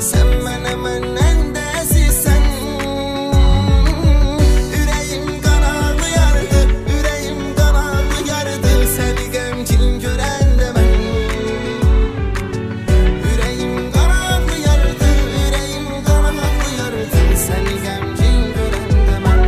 Sen mənə məndən dəsisən. Ürəyim qan ağlayardı, ürəyim qan ağlayardı, səni qəmgin görəndə mən. Ürəyim qan ağlayardı, ürəyim qan ağlayardı, səni qəmgin görəndə mən.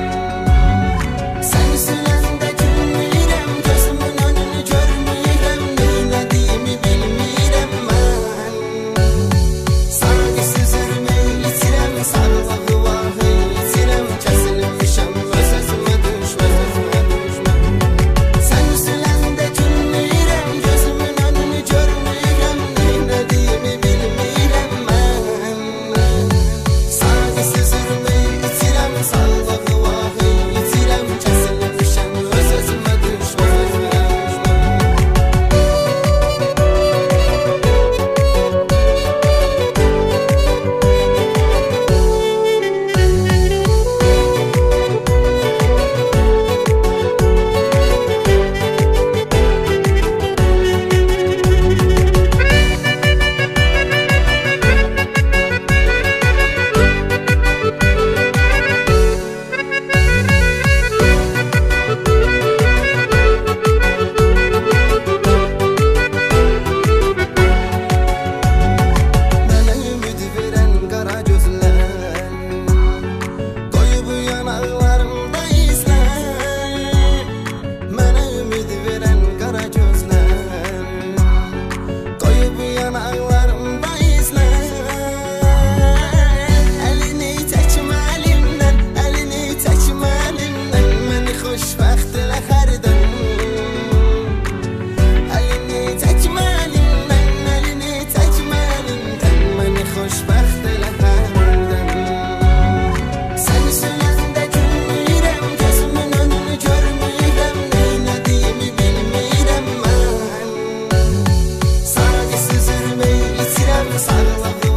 Sən siləndə gülmürəm, gözümün önünü görmürəm, neylədiyimi bilmirəm mən. Sağdisiz ürmək itirəm, sağlığı vahı itirəm, kəsilmişəm, öz özümə düşməm. Sən siləndə gülmürəm, gözümün önünü görmürəm, neylədiyimi bilmirəm mən. Sağdisiz ürmək itirəm, sağlığı vahı itirəm, kəsilmişəm, öz özümə düşməm. Mənə ümid verən qara gözlər, qoyub yanaqlarımda izlər. Mənə ümid verən qara gözlər, qoyub yanaqlarımda izlər. Əlini çəkmə əlimdən, əlini çəkmə əlimdən, məni xoşbəxt elə hərdən. Əlini çəkmə əlimdən, əlini çəkmə əlimdən, məni xoşbəxt elə hərdən. Sən siləndə gülmürəm, gözümün önünü görmürəm, neylədiyimi bilmirəm mən. Sağdisiz ürmək itirəm, sağlığı